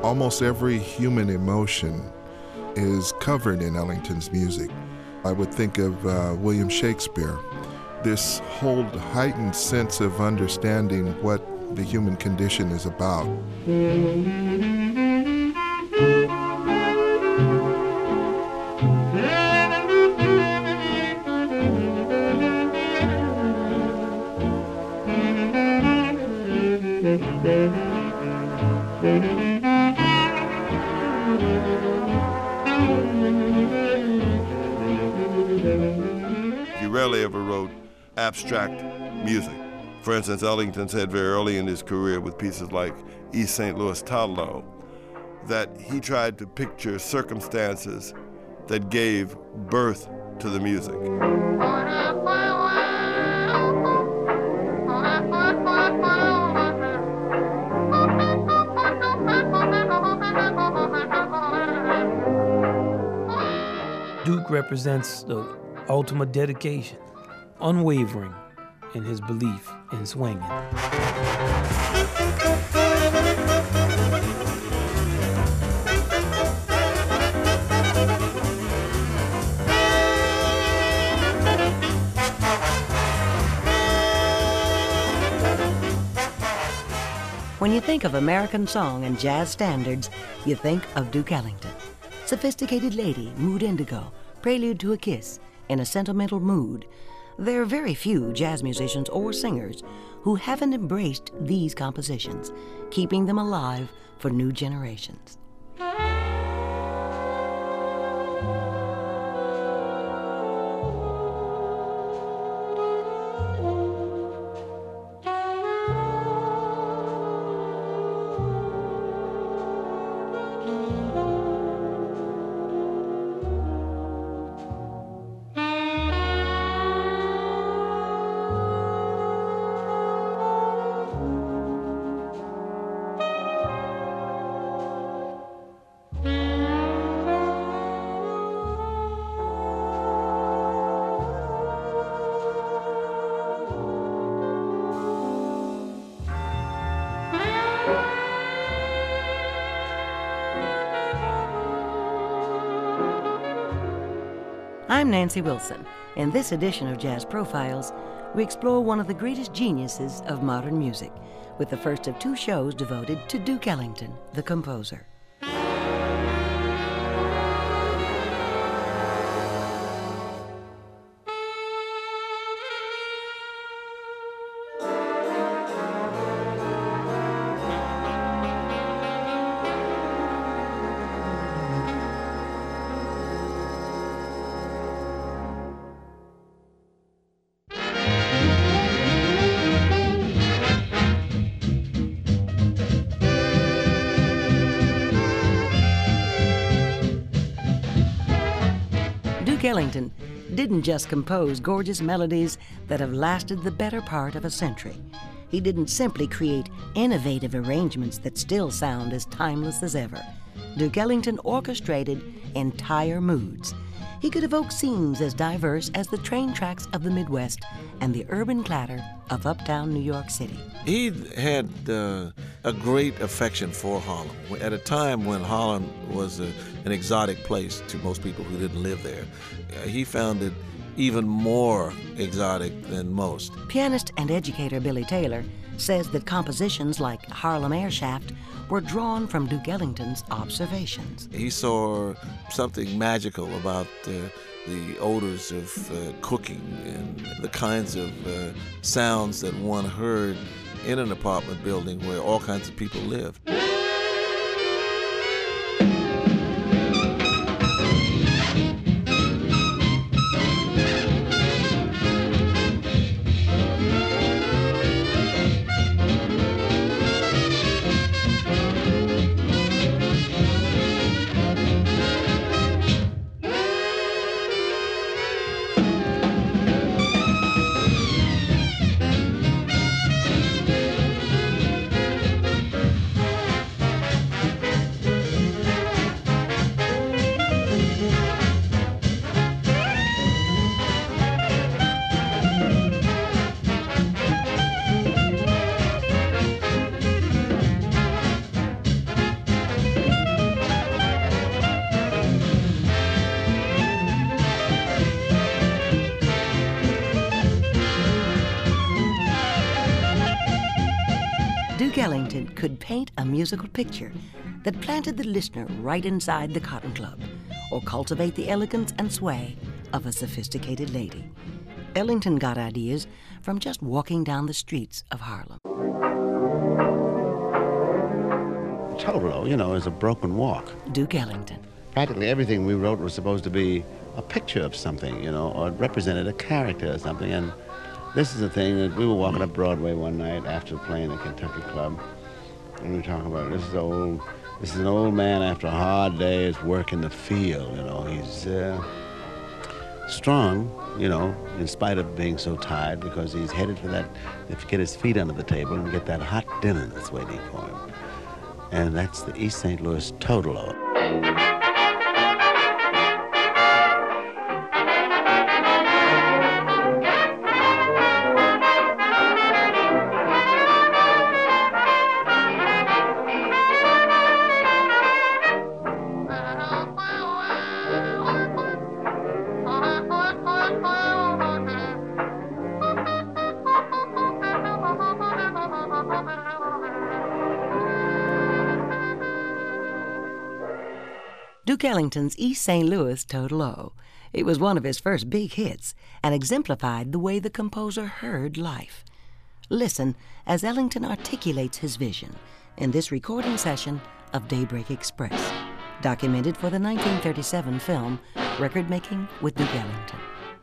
Almost every human emotion is covered in Ellington's music. I would think of William Shakespeare. This whole heightened sense of understanding what the human condition is about. He rarely ever wrote abstract music. For instance, Ellington said very early in his career with pieces like East St. Louis Toddler that he tried to picture circumstances that gave birth to the music. Duke represents the ultimate dedication, unwavering in his belief in swinging. When you think of American song and jazz standards, you think of Duke Ellington. Sophisticated Lady, Mood Indigo, Prelude to a Kiss, In a Sentimental Mood. There are very few jazz musicians or singers who haven't embraced these compositions, keeping them alive for new generations. I'm Nancy Wilson. In this edition of Jazz Profiles, we explore one of the greatest geniuses of modern music, with the first of two shows devoted to Duke Ellington, the composer. Duke Ellington didn't just compose gorgeous melodies that have lasted the better part of a century. He didn't simply create innovative arrangements that still sound as timeless as ever. Duke Ellington orchestrated entire moods. He could evoke scenes as diverse as the train tracks of the Midwest and the urban clatter of uptown New York City. He had a great affection for Harlem. At a time when Harlem was an exotic place to most people who didn't live there, he found it even more exotic than most. Pianist and educator Billy Taylor says that compositions like Harlem Air Shaft were drawn from Duke Ellington's observations. He saw something magical about the odors of cooking and the kinds of sounds that one heard in an apartment building where all kinds of people lived. could paint a musical picture that planted the listener right inside the Cotton Club, or cultivate the elegance and sway of a sophisticated lady. Ellington got ideas from just walking down the streets of Harlem. Totolo, you know, is a broken walk. Duke Ellington. Practically everything we wrote was supposed to be a picture of something, you know, or it represented a character or something. And this is the thing that we were walking up Broadway one night after playing the Kentucky Club, and we were talking about this is an old man after a hard day's work in the field, you know. He's strong, you know, in spite of being so tired, because he's headed for that, to get his feet under the table and get that hot dinner that's waiting for him. And that's the East St. Louis Totolo. Duke Ellington's East St. Louis Totolo. It was one of his first big hits and exemplified the way the composer heard life. Listen as Ellington articulates his vision in this recording session of Daybreak Express, documented for the 1937 film Record Making with Duke Ellington.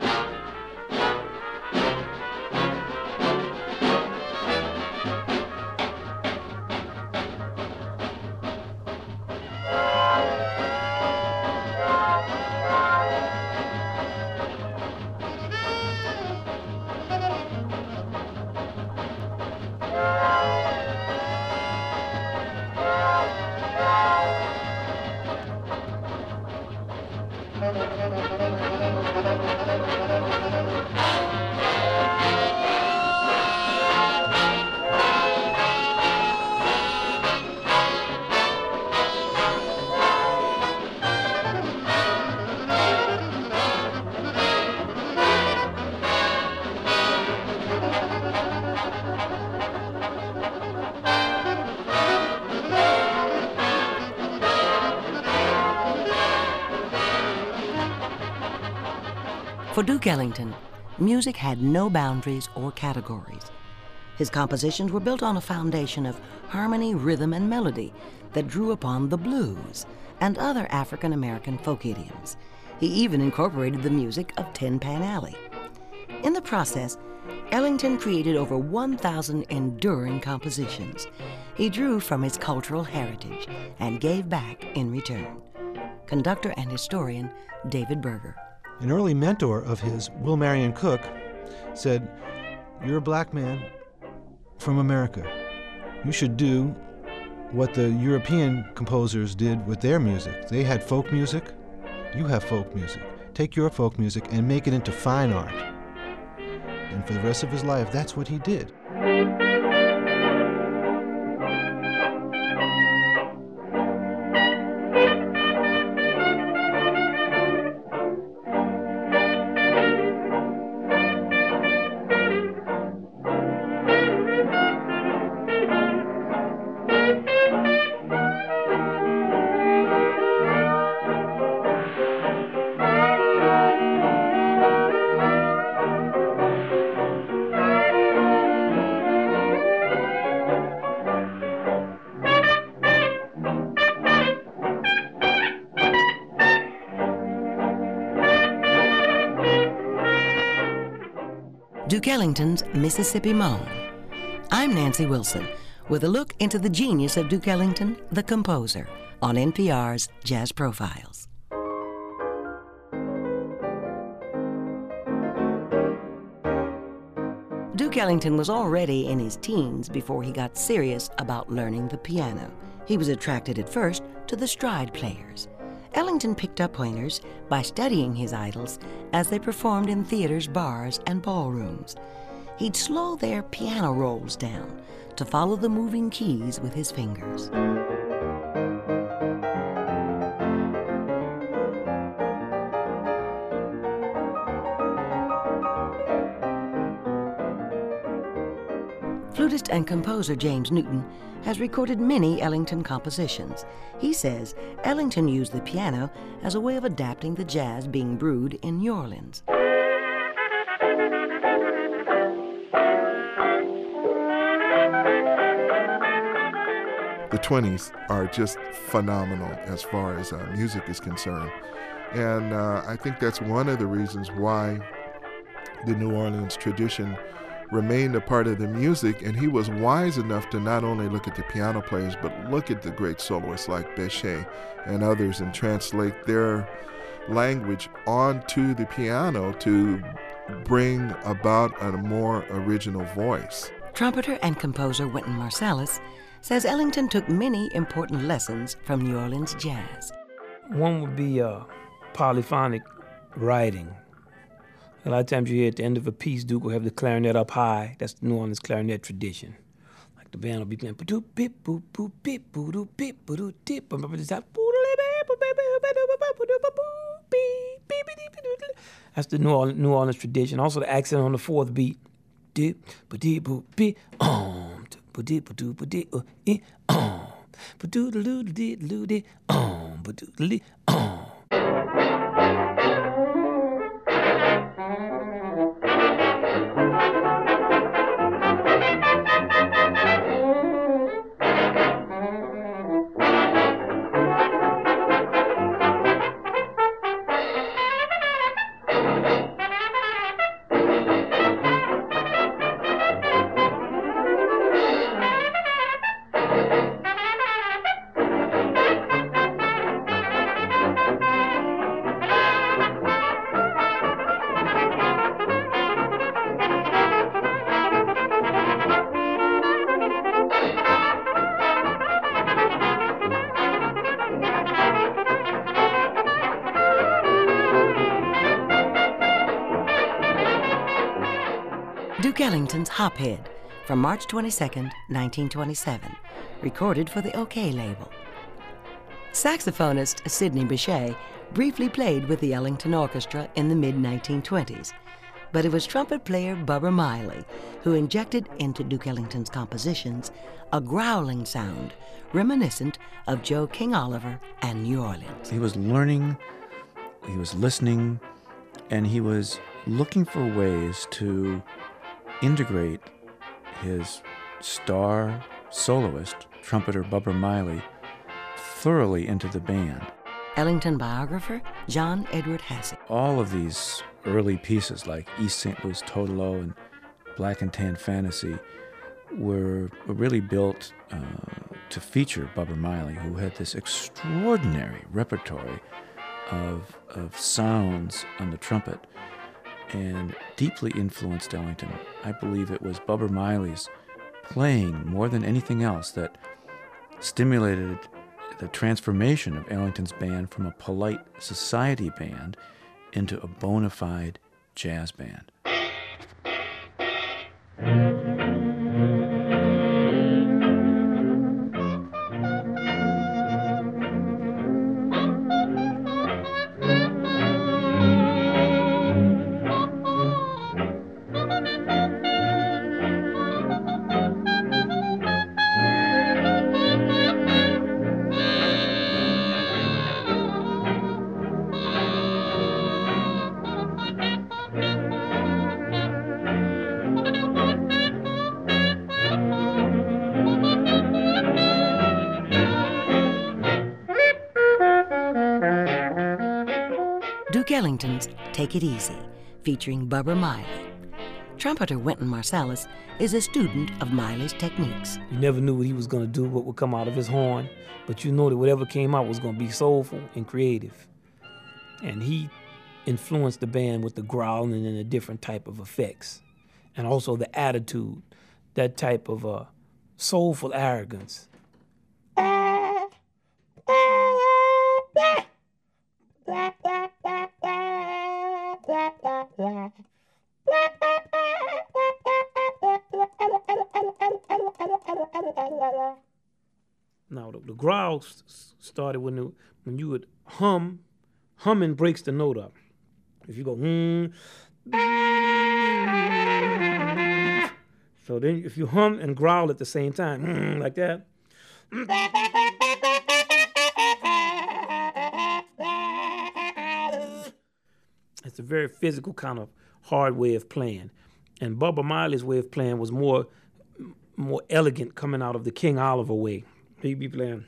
For Duke Ellington, music had no boundaries or categories. His compositions were built on a foundation of harmony, rhythm, and melody that drew upon the blues and other African-American folk idioms. He even incorporated the music of Tin Pan Alley. In the process, Ellington created over 1,000 enduring compositions. He drew from his cultural heritage and gave back in return. Conductor and historian David Berger. An early mentor of his, Will Marion Cook, said, "You're a black man from America. You should do what the European composers did with their music. They had folk music. You have folk music. Take your folk music and make it into fine art." And for the rest of his life, that's what he did. Duke Ellington's Mississippi Moan. I'm Nancy Wilson with a look into the genius of Duke Ellington, the composer, on NPR's Jazz Profiles. Duke Ellington was already in his teens before he got serious about learning the piano. He was attracted at first to the stride players. Ellington picked up pointers by studying his idols as they performed in theaters, bars, and ballrooms. He'd slow their piano rolls down to follow the moving keys with his fingers. Flutist and composer James Newton has recorded many Ellington compositions. He says Ellington used the piano as a way of adapting the jazz being brewed in New Orleans. The 20s are just phenomenal as far as music is concerned. And I think that's one of the reasons why the New Orleans tradition remained a part of the music, and he was wise enough to not only look at the piano players, but look at the great soloists like Bechet and others and translate their language onto the piano to bring about a more original voice. Trumpeter and composer Wynton Marsalis says Ellington took many important lessons from New Orleans jazz. One would be polyphonic writing. A lot of times you hear at the end of a piece, Duke will have the clarinet up high. That's the New Orleans clarinet tradition. Like the band will be playing. That's the New Orleans tradition. Also the accent on the fourth beat. Duke Ellington's Hophead from March 22, 1927, recorded for the OK label. Saxophonist Sidney Bechet briefly played with the Ellington Orchestra in the mid-1920s, but it was trumpet player Bubber Miley who injected into Duke Ellington's compositions a growling sound reminiscent of Joe King Oliver and New Orleans. He was learning, he was listening, and he was looking for ways to integrate his star soloist, trumpeter Bubber Miley, thoroughly into the band. Ellington biographer John Edward Hassett. All of these early pieces like East St. Louis Totalo and Black and Tan Fantasy were really built to feature Bubber Miley, who had this extraordinary repertoire of sounds on the trumpet and deeply influenced Ellington. I believe it was Bubber Miley's playing more than anything else that stimulated the transformation of Ellington's band from a polite society band into a bona fide jazz band. Duke Ellington's Take It Easy, featuring Bubber Miley. Trumpeter Wynton Marsalis is a student of Miley's techniques. You never knew what he was going to do, what would come out of his horn, but you know that whatever came out was going to be soulful and creative. And he influenced the band with the growling and a different type of effects. And also the attitude, that type of soulful arrogance. Now the growl started when you would hum. Humming breaks the note up. If you go So then if you hum and growl at the same time, like that, it's a very physical kind of hard way of playing. And Bubba Miley's way of playing was more elegant, coming out of the King Oliver way. He'd be playing.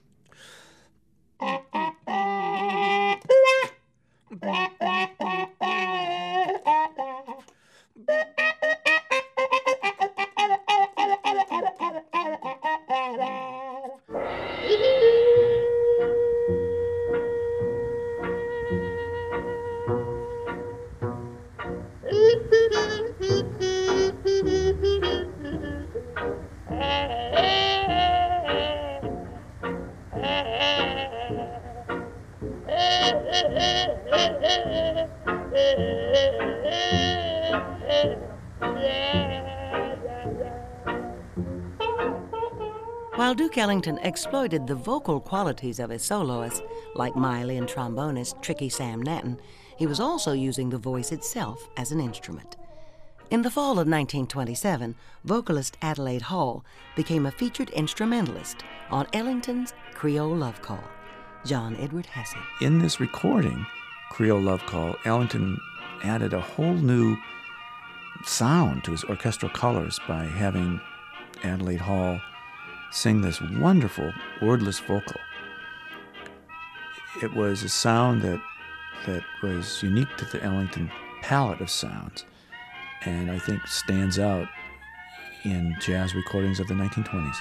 While Duke Ellington exploited the vocal qualities of his soloists, like Miley and trombonist Tricky Sam Natton, he was also using the voice itself as an instrument. In the fall of 1927, vocalist Adelaide Hall became a featured instrumentalist on Ellington's Creole Love Call. John Edward Hesse. In this recording, Creole Love Call, Ellington added a whole new sound to his orchestral colors by having Adelaide Hall sing this wonderful wordless vocal. It was a sound that was unique to the Ellington palette of sounds, and I think stands out in jazz recordings of the 1920s.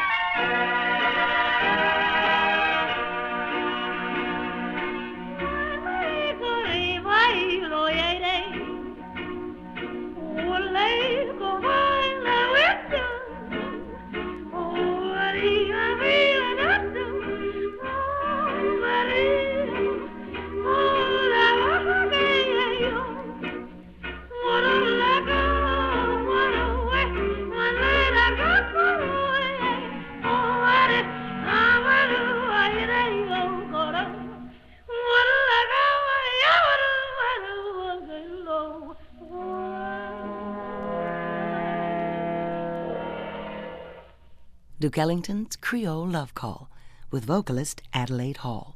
Duke Ellington's Creole Love Call with vocalist Adelaide Hall.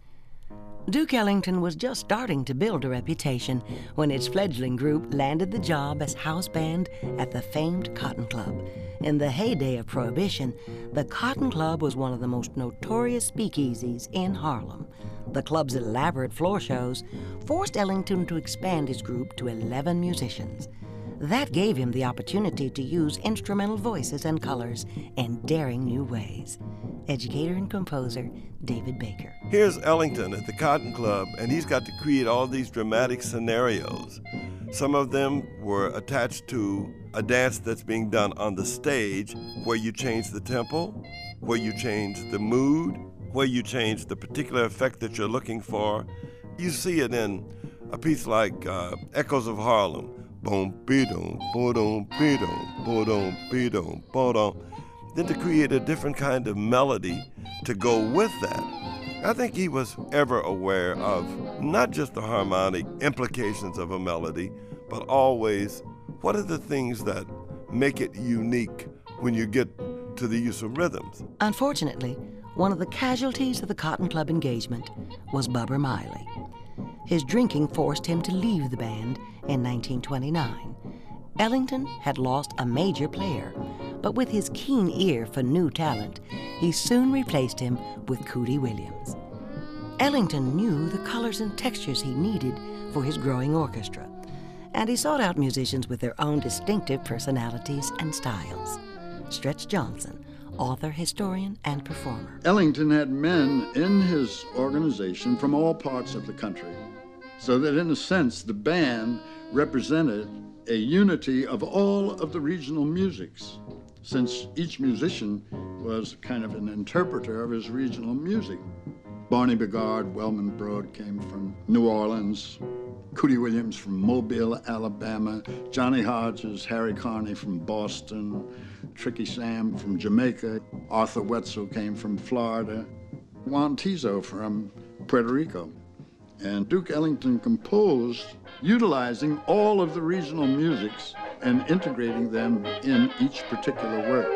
Duke Ellington was just starting to build a reputation when its fledgling group landed the job as house band at the famed Cotton Club. In the heyday of Prohibition, the Cotton Club was one of the most notorious speakeasies in Harlem. The club's elaborate floor shows forced Ellington to expand his group to 11 musicians. That gave him the opportunity to use instrumental voices and colors in daring new ways. Educator and composer David Baker. Here's Ellington at the Cotton Club, and he's got to create all these dramatic scenarios. Some of them were attached to a dance that's being done on the stage, where you change the tempo, where you change the mood, where you change the particular effect that you're looking for. You see it in a piece like Echoes of Harlem. Boom, be-dum, bo-dum, be-dum, bo-dum, be-dum, bo-dum. Then to create a different kind of melody to go with that. I think he was ever aware of not just the harmonic implications of a melody, but always what are the things that make it unique when you get to the use of rhythms. Unfortunately, one of the casualties of the Cotton Club engagement was Bubba Miley. His drinking forced him to leave the band in 1929. Ellington had lost a major player, but with his keen ear for new talent, he soon replaced him with Cootie Williams. Ellington knew the colors and textures he needed for his growing orchestra, and he sought out musicians with their own distinctive personalities and styles. Stretch Johnson, author, historian, and performer. Ellington had men in his organization from all parts of the country, so that in a sense the band represented a unity of all of the regional musics, since each musician was kind of an interpreter of his regional music. Barney Bigard, Wellman Broad came from New Orleans, Cootie Williams from Mobile, Alabama, Johnny Hodges, Harry Carney from Boston, Tricky Sam from Jamaica, Arthur Wetzel came from Florida, Juan Tizo from Puerto Rico. And Duke Ellington composed utilizing all of the regional musics and integrating them in each particular work.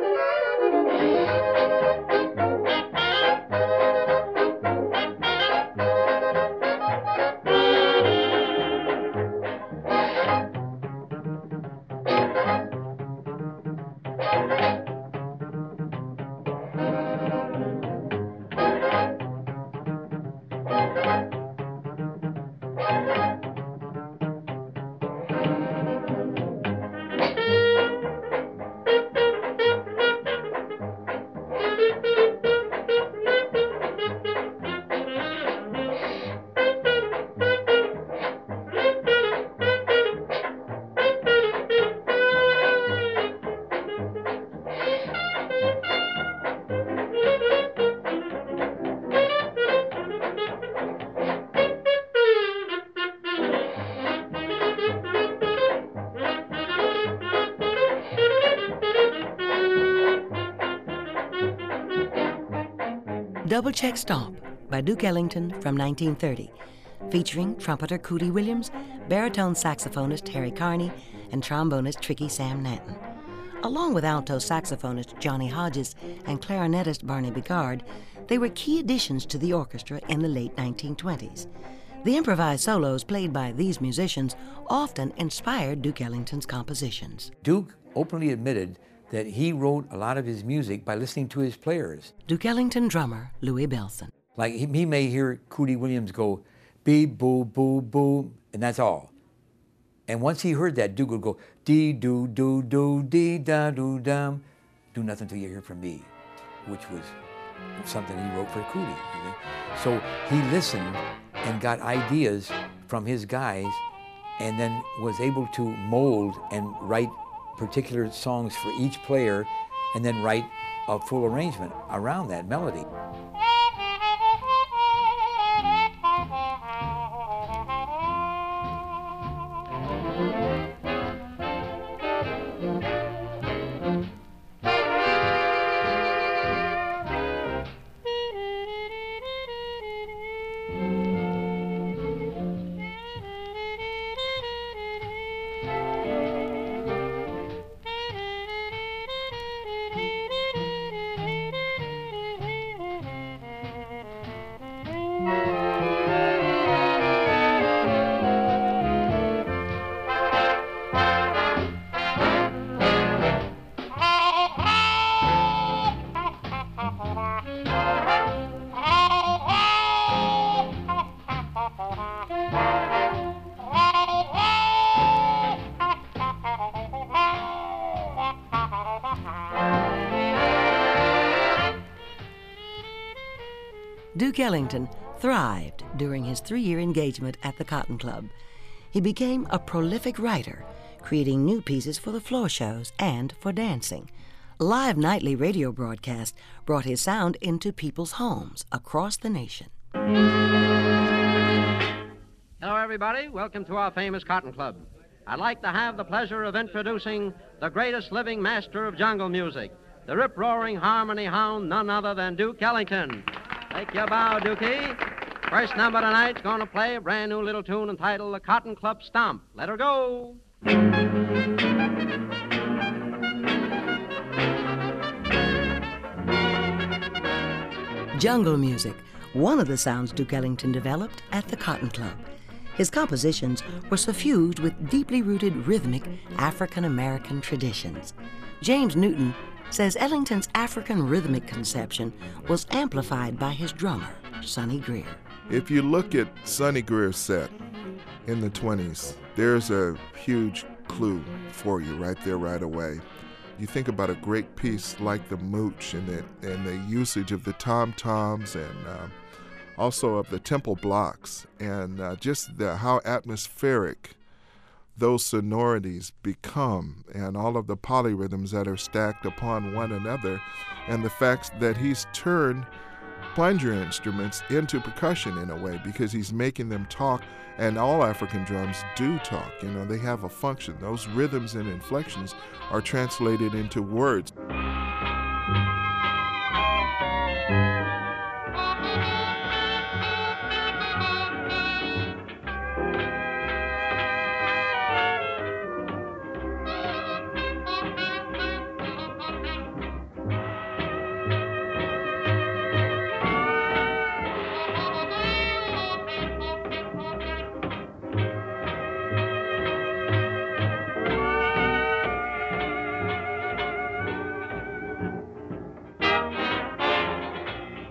Double Check Stomp by Duke Ellington from 1930, featuring trumpeter Cootie Williams, baritone saxophonist Harry Carney, and trombonist Tricky Sam Nanton. Along with alto saxophonist Johnny Hodges and clarinetist Barney Bigard, they were key additions to the orchestra in the late 1920s. The improvised solos played by these musicians often inspired Duke Ellington's compositions. Duke openly admitted that he wrote a lot of his music by listening to his players. Duke Ellington drummer Louis Bellson. Like he may hear Cootie Williams go, beep, boo, boo, boo, and that's all. And once he heard that, Duke would go, dee, doo, doo, doo, dee, da, doo, dum, do nothing till you hear from me, which was something he wrote for Cootie. You know? So he listened and got ideas from his guys and then was able to mold and write particular songs for each player and then write a full arrangement around that melody. Duke Ellington thrived during his 3-year engagement at the Cotton Club. He became a prolific writer, creating new pieces for the floor shows and for dancing. Live nightly radio broadcasts brought his sound into people's homes across the nation. Hello, everybody. Welcome to our famous Cotton Club. I'd like to have the pleasure of introducing the greatest living master of jungle music, the rip-roaring harmony hound, none other than Duke Ellington. Take your bow, Dookie. First number tonight's going to play a brand new little tune entitled The Cotton Club Stomp. Let her go. Jungle music, one of the sounds Duke Ellington developed at the Cotton Club. His compositions were suffused with deeply rooted rhythmic African-American traditions. James Newton says Ellington's African rhythmic conception was amplified by his drummer, Sonny Greer. If you look at Sonny Greer's set in the 20s, there's a huge clue for you right there, right away. You think about a great piece like the Mooch and the usage of the tom-toms and also of the temple blocks and just how atmospheric those sonorities become and all of the polyrhythms that are stacked upon one another and the fact that he's turned plunger instruments into percussion in a way because he's making them talk, and all African drums do talk. You know, they have a function. Those rhythms and inflections are translated into words.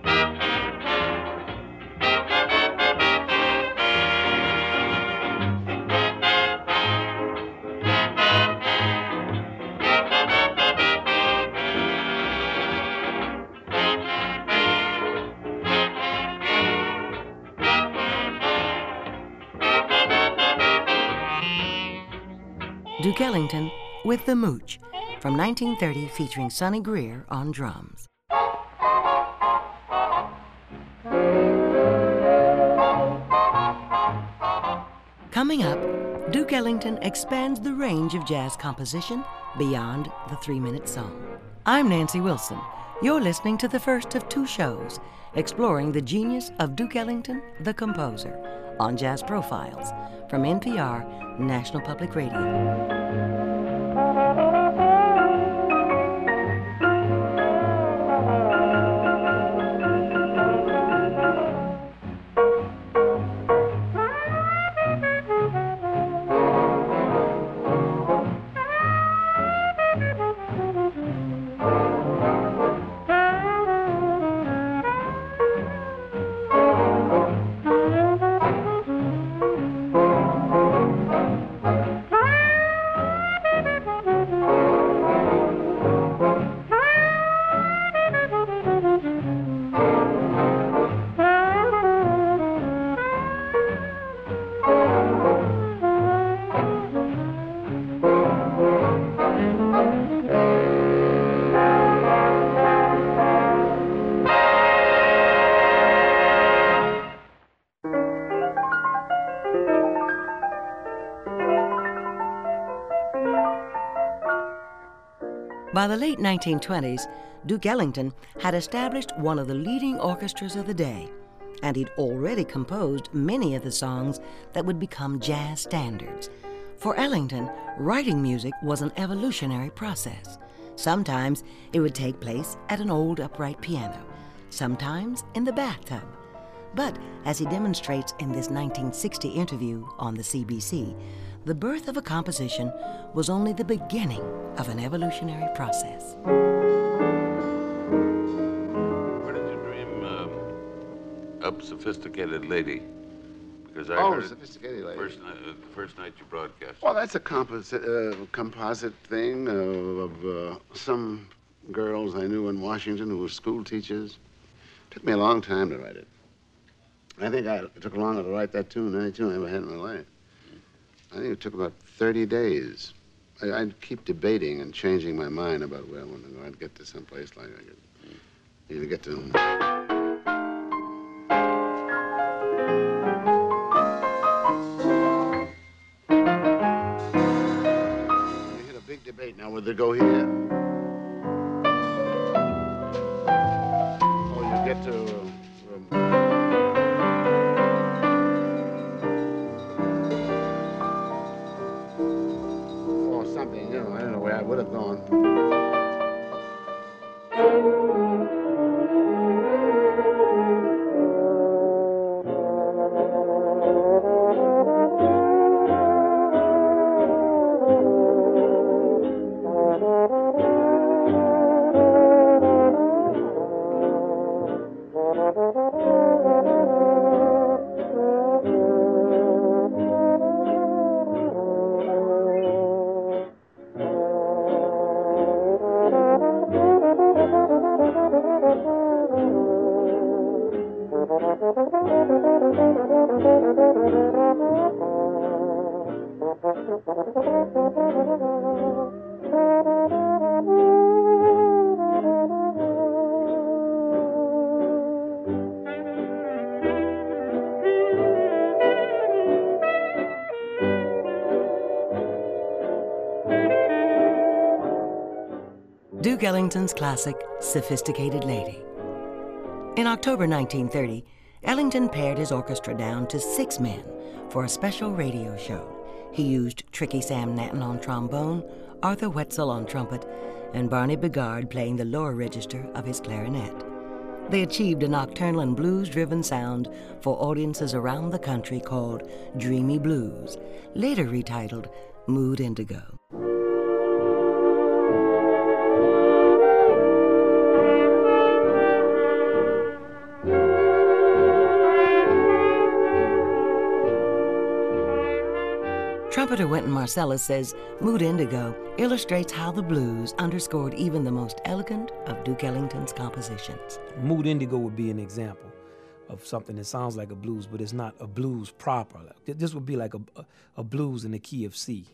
Duke Ellington with The Mooch from 1930, featuring Sonny Greer on drums. Coming up, Duke Ellington expands the range of jazz composition beyond the 3-minute song. I'm Nancy Wilson. You're listening to the first of 2 shows exploring the genius of Duke Ellington, the composer, on Jazz Profiles from NPR, National Public Radio. By the late 1920s, Duke Ellington had established one of the leading orchestras of the day, and he'd already composed many of the songs that would become jazz standards. For Ellington, writing music was an evolutionary process. Sometimes it would take place at an old upright piano, sometimes in the bathtub. But as he demonstrates in this 1960 interview on the CBC, the birth of a composition was only the beginning of an evolutionary process. Where did you dream Up Sophisticated Lady? Because I heard Sophisticated Lady. First night you broadcast. Well, that's a composite thing of some girls I knew in Washington who were school teachers. It took me a long time to write it. I think it took longer to write that tune than any tune I ever had in my life. I think it took about 30 days. I'd keep debating and changing my mind about where I wanted to go. I'd get to some place like I could either get to... You hit a big debate now, would they go here? Or you get to... something, I don't know where I would have gone. Duke Ellington's classic, Sophisticated Lady. In October 1930, Ellington pared his orchestra down to 6 men for a special radio show. He used Tricky Sam Natton on trombone, Arthur Wetzel on trumpet, and Barney Bigard playing the lower register of his clarinet. They achieved a nocturnal and blues-driven sound for audiences around the country called Dreamy Blues, later retitled Mood Indigo. Trumpeter Wynton Marsalis says Mood Indigo illustrates how the blues underscored even the most elegant of Duke Ellington's compositions. Mood Indigo would be an example of something that sounds like a blues, but it's not a blues proper. This would be like a blues in the key of C.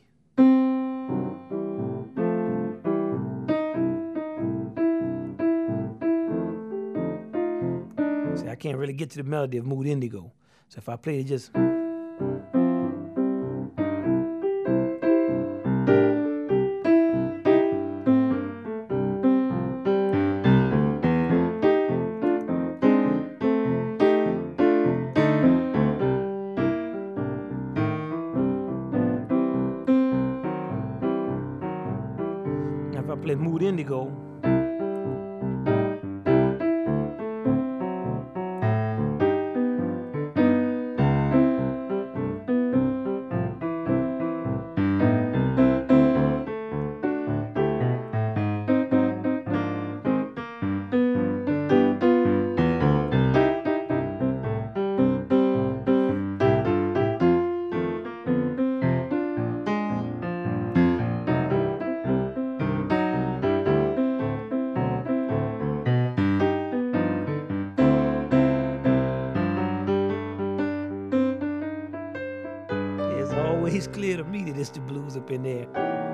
See, I can't really get to the melody of Mood Indigo. So if I play it just... If I play Mood Indigo, it's clear to me that it's the blues up in there.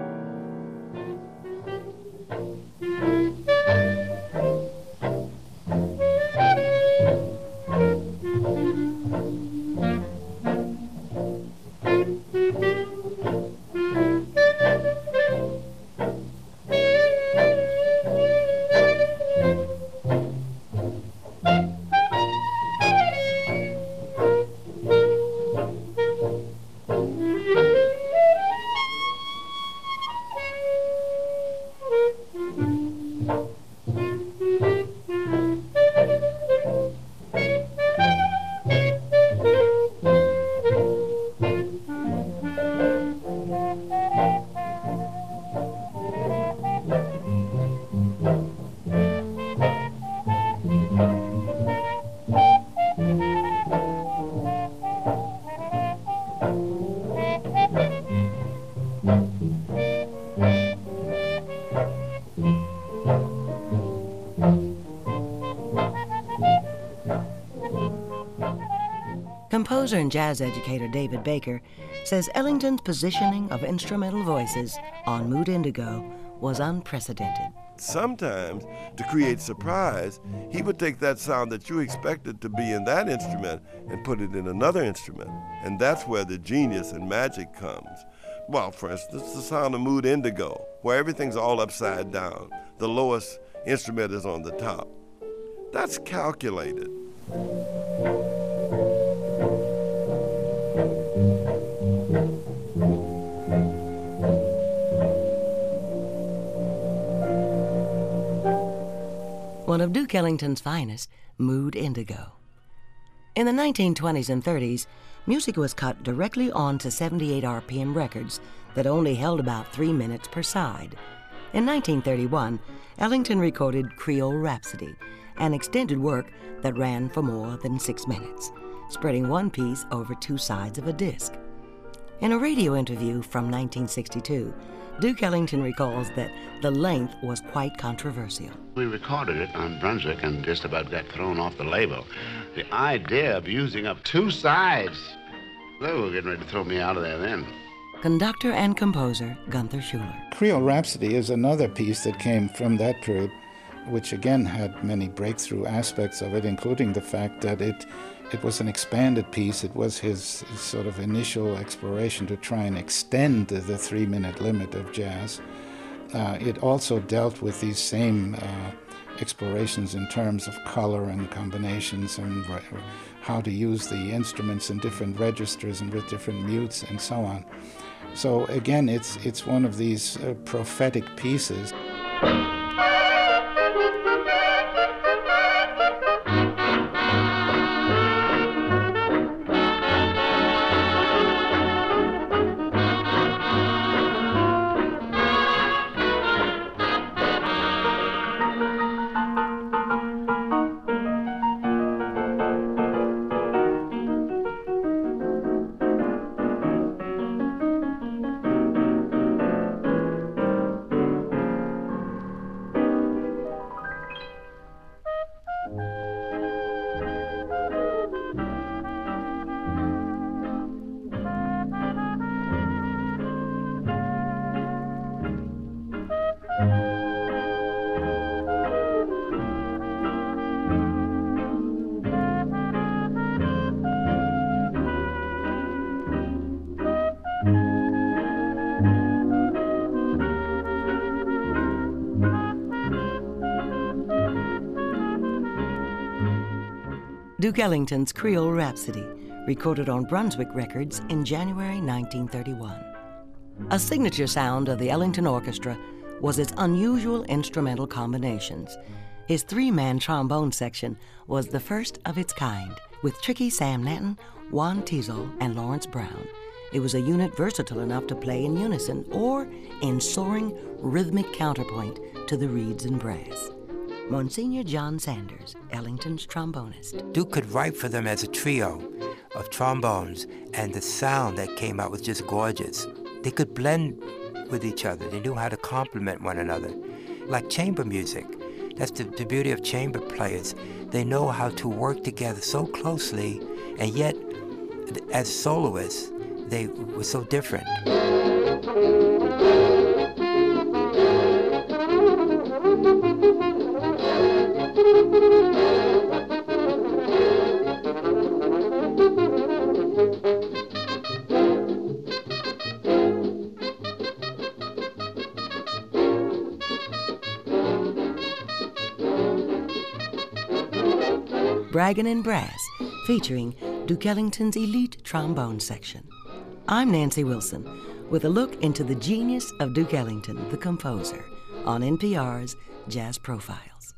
Composer and jazz educator David Baker says Ellington's positioning of instrumental voices on Mood Indigo was unprecedented. Sometimes, to create surprise, he would take that sound that you expected to be in that instrument and put it in another instrument. And that's where the genius and magic comes. Well, for instance, the sound of Mood Indigo, where everything's all upside down. The lowest instrument is on the top. That's calculated. One of Duke Ellington's finest, Mood Indigo. In the 1920s and 30s, music was cut directly onto 78 RPM records that only held about 3 minutes per side. In 1931, Ellington recorded Creole Rhapsody, an extended work that ran for more than 6 minutes, spreading one piece over 2 sides of a disc. In a radio interview from 1962, Duke Ellington recalls that the length was quite controversial. We recorded it on Brunswick and just about got thrown off the label. The idea of using up 2 sides, they were getting ready to throw me out of there then. Conductor and composer Gunther Schuller. Creole Rhapsody is another piece that came from that period, which again had many breakthrough aspects of it, including the fact that it was an expanded piece. It was his sort of initial exploration to try and extend the 3-minute limit of jazz. It also dealt with these same explorations in terms of color and combinations and how to use the instruments in different registers and with different mutes and so on. So again, it's one of these prophetic pieces. Duke Ellington's Creole Rhapsody, recorded on Brunswick Records in January 1931. A signature sound of the Ellington Orchestra was its unusual instrumental combinations. His three-man trombone section was the first of its kind, with tricky Sam Natton, Juan Teasel, and Lawrence Brown. It was a unit versatile enough to play in unison or in soaring, rhythmic counterpoint to the reeds and brass. Monsignor John Sanders, Ellington's trombonist. Duke could write for them as a trio of trombones, and the sound that came out was just gorgeous. They could blend with each other. They knew how to complement one another, like chamber music. That's the beauty of chamber players. They know how to work together so closely, and yet, as soloists, they were so different. Braggin' and Brass, featuring Duke Ellington's elite trombone section. I'm Nancy Wilson, with a look into the genius of Duke Ellington, the composer, on NPR's Jazz Profiles.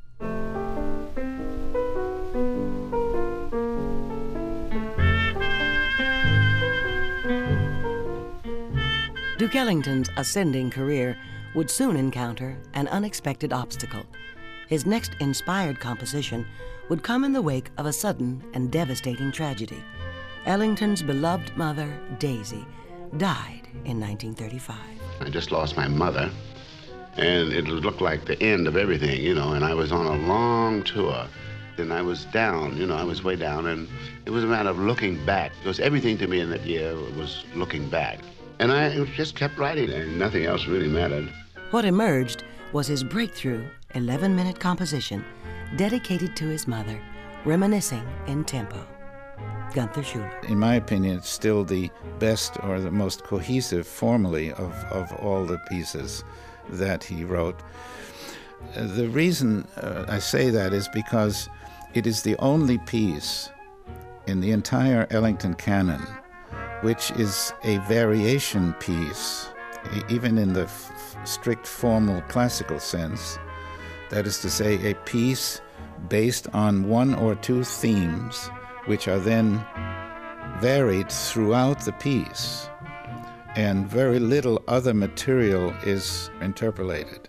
Duke Ellington's ascending career would soon encounter an unexpected obstacle. His next inspired composition would come in the wake of a sudden and devastating tragedy. Ellington's beloved mother, Daisy, died in 1935. I just lost my mother, and it looked like the end of everything, you know, and I was on a long tour, and I was down, you know, I was way down, and it was a matter of looking back, because everything to me in that year was looking back. And I just kept writing, and nothing else really mattered. What emerged was his breakthrough 11-minute composition dedicated to his mother, Reminiscing in Tempo. Gunther Schuller. In my opinion, it's still the best or the most cohesive formally of all the pieces that he wrote. The reason I say that is because it is the only piece in the entire Ellington canon which is a variation piece, even in the strict formal classical sense. That is to say, a piece based on one or two themes which are then varied throughout the piece, and very little other material is interpolated.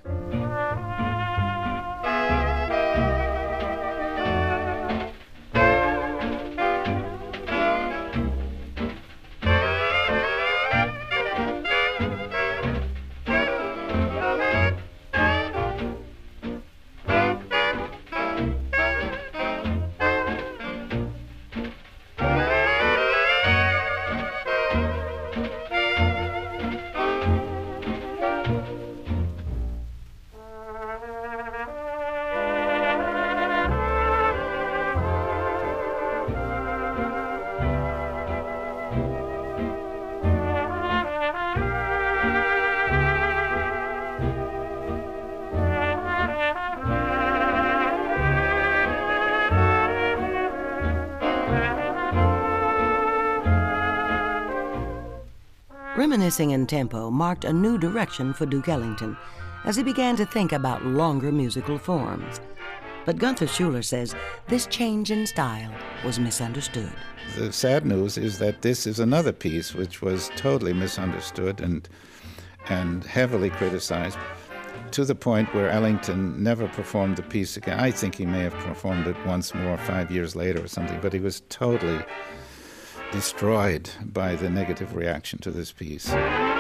Reminiscing in Tempo marked a new direction for Duke Ellington as he began to think about longer musical forms. But Gunther Schuller says this change in style was misunderstood. The sad news is that this is another piece which was totally misunderstood and heavily criticized, to the point where Ellington never performed the piece again. I think he may have performed it once more 5 years later or something, but he was totally destroyed by the negative reaction to this piece.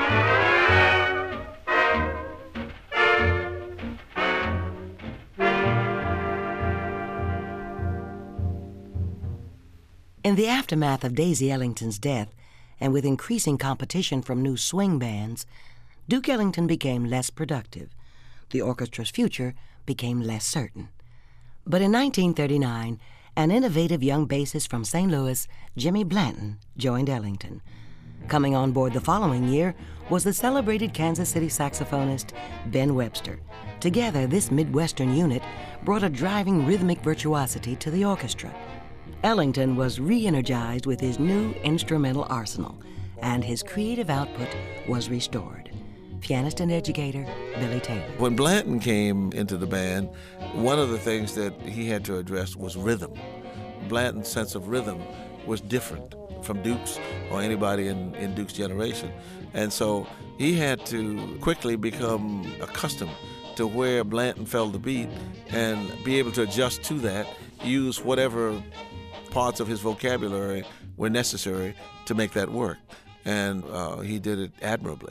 In the aftermath of Daisy Ellington's death, and with increasing competition from new swing bands, Duke Ellington became less productive. The orchestra's future became less certain. But in 1939, an innovative young bassist from St. Louis, Jimmy Blanton, joined Ellington. Coming on board the following year was the celebrated Kansas City saxophonist Ben Webster. Together, this Midwestern unit brought a driving rhythmic virtuosity to the orchestra. Ellington was re-energized with his new instrumental arsenal, and his creative output was restored. Pianist and educator Billy Taylor. When Blanton came into the band, one of the things that he had to address was rhythm. Blanton's sense of rhythm was different from Duke's or anybody in Duke's generation. And so he had to quickly become accustomed to where Blanton felt the beat and be able to adjust to that, use whatever parts of his vocabulary were necessary to make that work. And he did it admirably.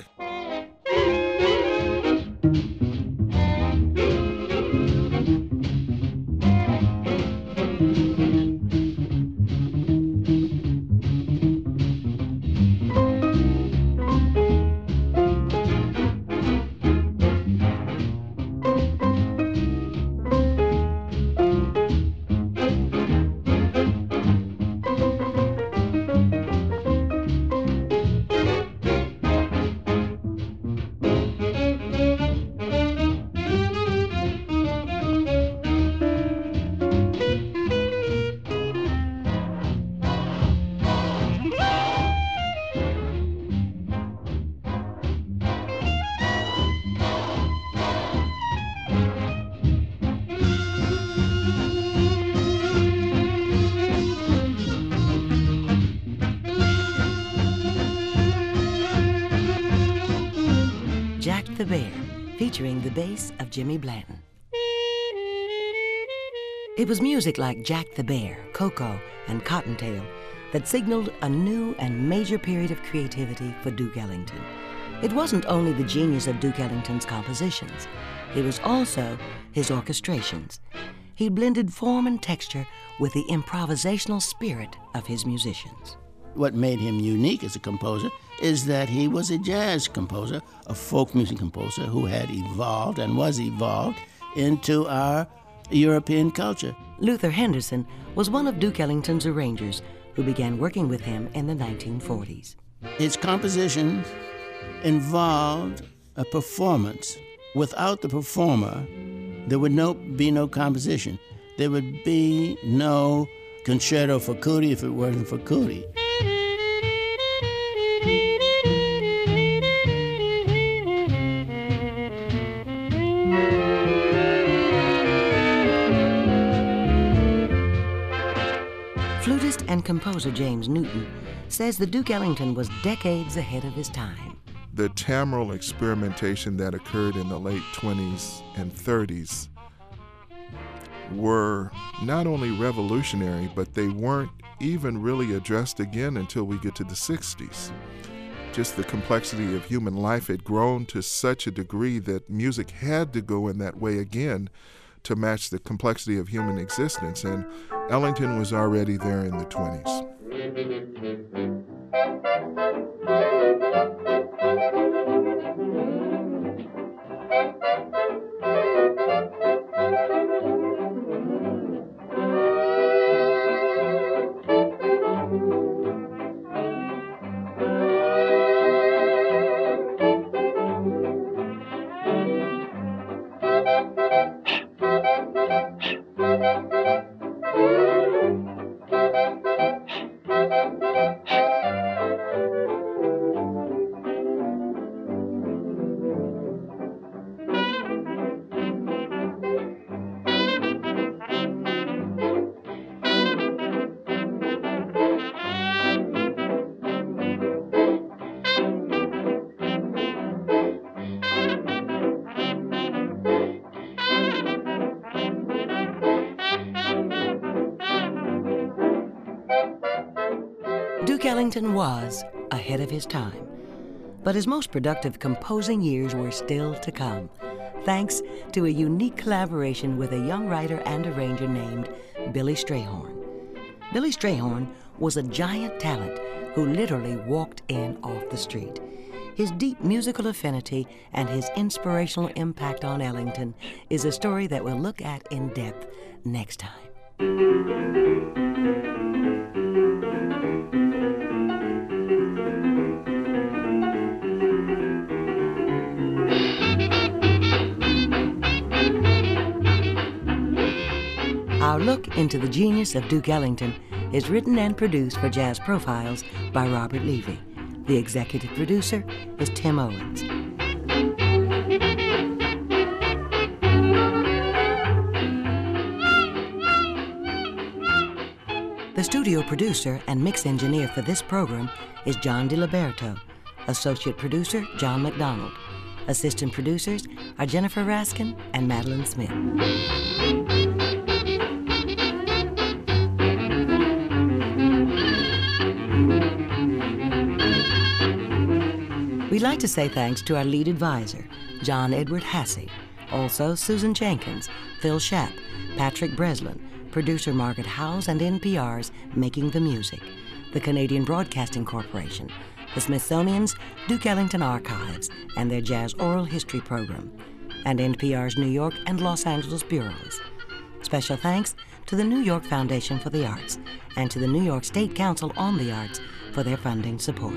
Jack the Bear, featuring the bass of Jimmy Blanton. It was music like Jack the Bear, Coco, and Cottontail that signaled a new and major period of creativity for Duke Ellington. It wasn't only the genius of Duke Ellington's compositions, it was also his orchestrations. He blended form and texture with the improvisational spirit of his musicians. What made him unique as a composer is that he was a jazz composer, a folk music composer who had evolved and was evolved into our European culture. Luther Henderson was one of Duke Ellington's arrangers who began working with him in the 1940s. His compositions involved a performance. Without the performer, there would be no composition. There would be no concerto for Cootie if it wasn't for Cootie. Flutist and composer James Newton says that Duke Ellington was decades ahead of his time. The timbral experimentation that occurred in the late 20s and 30s were not only revolutionary, but they weren't even really addressed again until we get to the 60s. Just the complexity of human life had grown to such a degree that music had to go in that way again to match the complexity of human existence, and Ellington was already there in the 20s. Duke Ellington was ahead of his time, but his most productive composing years were still to come, thanks to a unique collaboration with a young writer and arranger named Billy Strayhorn. Billy Strayhorn was a giant talent who literally walked in off the street. His deep musical affinity and his inspirational impact on Ellington is a story that we'll look at in depth next time. Our look Into the Genius of Duke Ellington is written and produced for Jazz Profiles by Robert Levy. The executive producer is Tim Owens. The studio producer and mix engineer for this program is John DiLiberto. Associate producer, John McDonald. Assistant producers are Jennifer Raskin and Madeline Smith. We'd like to say thanks to our lead advisor, John Edward Hassey. Also, Susan Jenkins, Phil Schapp, Patrick Breslin, producer Margaret Howes, and NPR's Making the Music, the Canadian Broadcasting Corporation, the Smithsonian's Duke Ellington Archives and their Jazz Oral History program, and NPR's New York and Los Angeles bureaus. Special thanks to the New York Foundation for the Arts and to the New York State Council on the Arts for their funding support.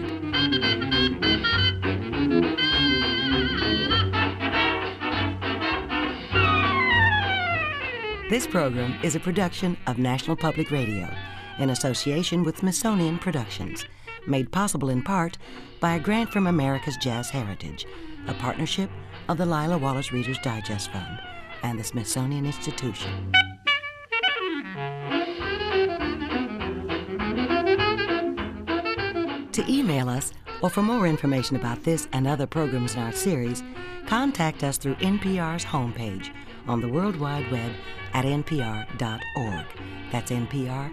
This program is a production of National Public Radio in association with Smithsonian Productions, made possible in part by a grant from America's Jazz Heritage, a partnership of the Lila Wallace Reader's Digest Fund and the Smithsonian Institution. To email us or for more information about this and other programs in our series, contact us through NPR's homepage on the World Wide Web at npr.org. That's npr.org.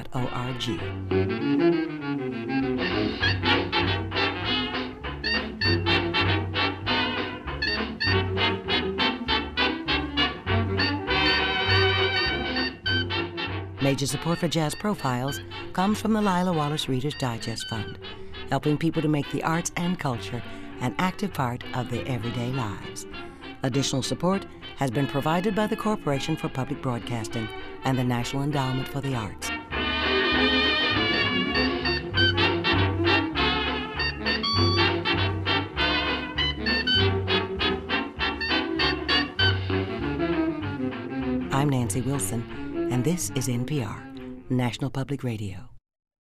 Major support for Jazz Profiles comes from the Lila Wallace Reader's Digest Fund, helping people to make the arts and culture an active part of their everyday lives. Additional support has been provided by the Corporation for Public Broadcasting and the National Endowment for the Arts. I'm Nancy Wilson, and this is NPR, National Public Radio.